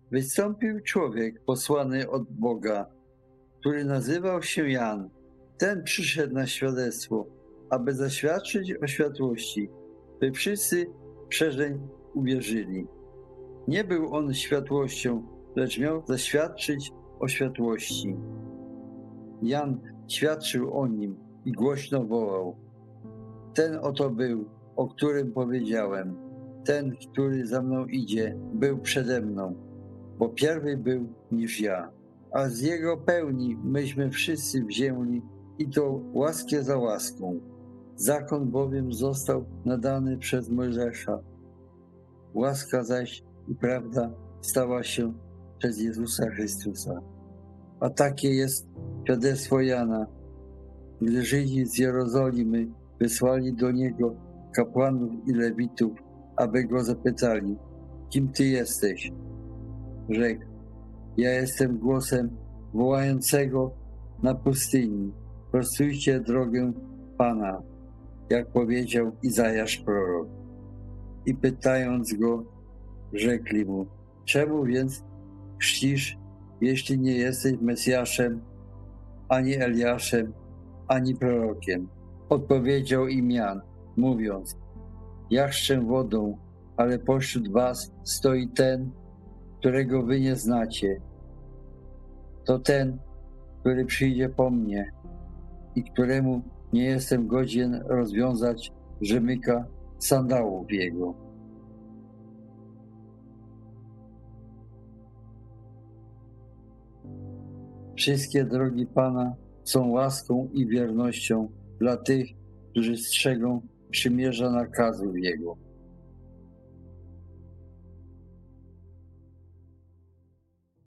Wystąpił człowiek posłany od Boga, który nazywał się Jan. Ten przyszedł na świadectwo, aby zaświadczyć o światłości, by wszyscy przezeń uwierzyli. Nie był on światłością, lecz miał zaświadczyć o światłości. Jan świadczył o nim i głośno wołał: ten oto był, o którym powiedziałem. Ten, który za mną idzie, był przede mną, bo pierwej był niż ja. A z jego pełni myśmy wszyscy wzięli, i to łaskę za łaską. Zakon bowiem został nadany przez Mojżesza. Łaska zaś i prawda stała się przez Jezusa Chrystusa. A takie jest świadectwo Jana, gdy Żydzi z Jerozolimy wysłali do niego kapłanów i lewitów, aby go zapytali: kim ty jesteś? Rzekł: ja jestem głosem wołającego na pustyni: prostujcie drogę Pana, jak powiedział Izajasz prorok. I pytając go, rzekli mu: czemu więc chrzcisz, jeśli nie jesteś Mesjaszem, ani Eliaszem, ani prorokiem? Odpowiedział im Jan, mówiąc: ja chrzczę wodą, ale pośród was stoi ten, którego wy nie znacie. To ten, który przyjdzie po mnie i któremu nie jestem godzien rozwiązać rzemyka sandałów jego. Wszystkie drogi Pana są łaską i wiernością dla tych, którzy strzegą przymierza nakazów Jego.